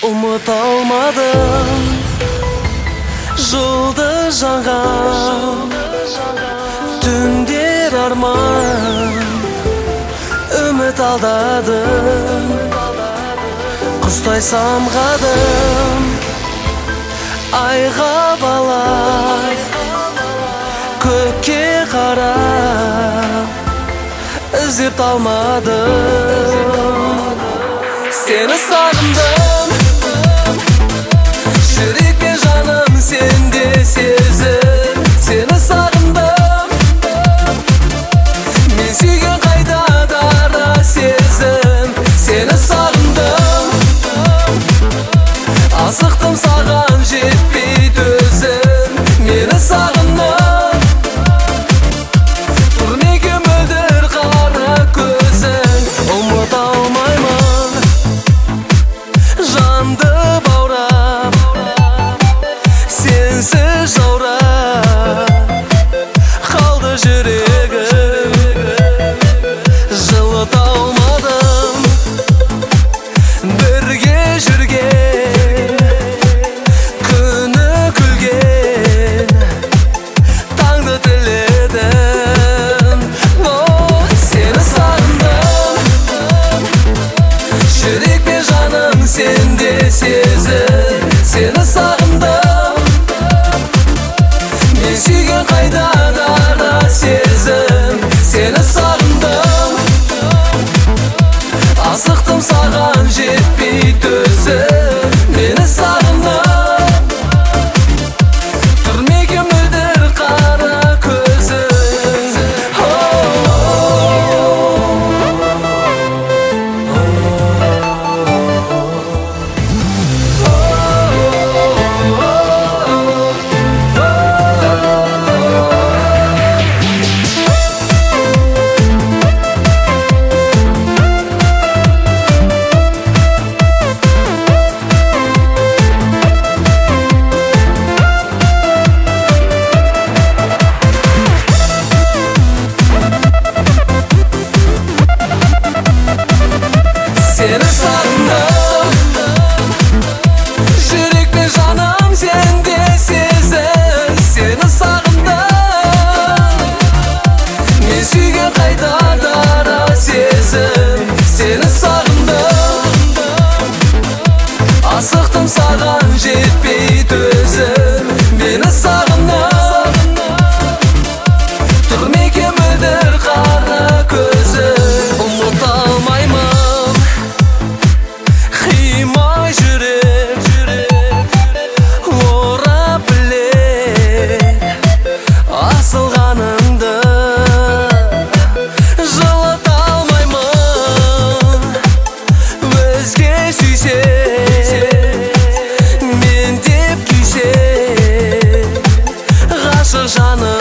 Ұмыта алмадым жұлдыз жанған түндер арман үміт алдадым құстай самғадым айға балай көкке қарап іздеп талмадым сені сағындым жүрекке жаным сенде сезім сені сағындым мен сүйген қайда дара сезім сені сағындым асықтым саған жетпей төзім мені сағындым тұр неге мөлдір қара көзің ұмыта алмаймын жанды баурап сенсіз жаурап қалды жүрегім жылыта алмадым бірге жүрген күні күлген таңды тіледім сені сағындым жүрекпен жаным сенде сезім сені сағындым мен сүйген қайда дара сезім сені сағындым асықтым саған жетпей төзім мені сағындым тұр неге мөлдір қара көзің сені сағындым жүрекпен жаным сенде сезім сені сағындым мен сүйген қайда дара сезім сені сағындым асықтым саған жетпей төзім мені сағындым тұр неге мөлдір қара көзім ұмыта алмаймын қимай жүрек орап білек асылғаныңды жылыта алмаймын өзге сүйсе мен деп күйсе ғашық жаным